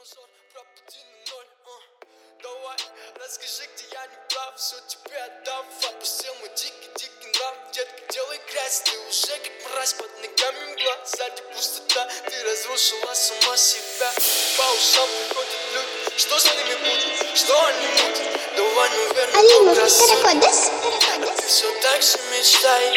Дозор, пробуди на ноль. Давай, расскажи, где я не прав. Все тебе отдам. Отпустил мой дикий нрав. Детка, делай грязь. Ты уже как мразь, под ногами мгла. Сзади пустота, ты разрушила сама себя. По ушам приходят люди. Что с ними будет? Что они мутят? Давай, наверное, красоту. А ты все так же мечтай.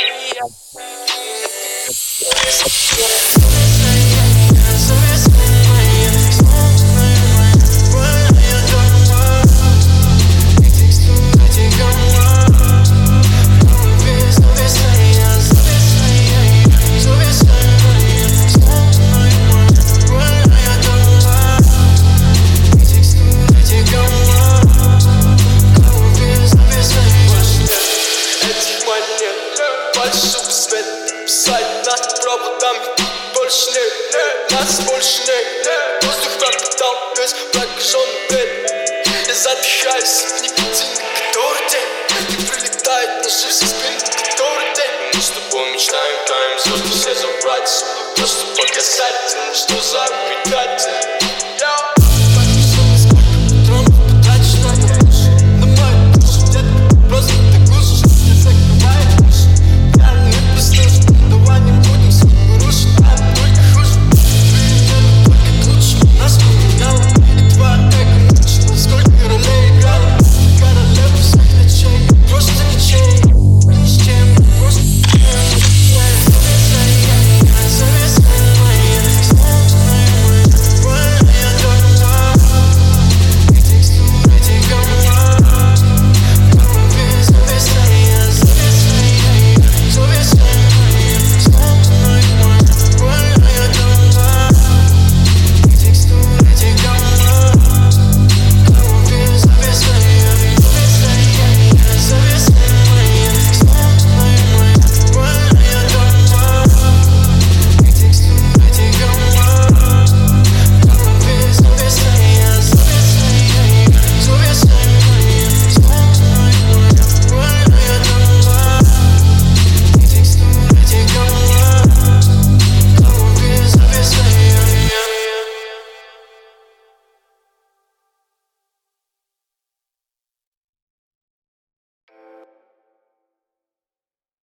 Большой свет, писать над проводами. Больше нет, нас больше нет. Воздух пропитал весь прокаженный дверь. Я задыхаюсь от никотина, который день не прилетает на жизнь со спины, который день. Мы с тобой мечтаем, таем звезды все забрать. Просто показать, что за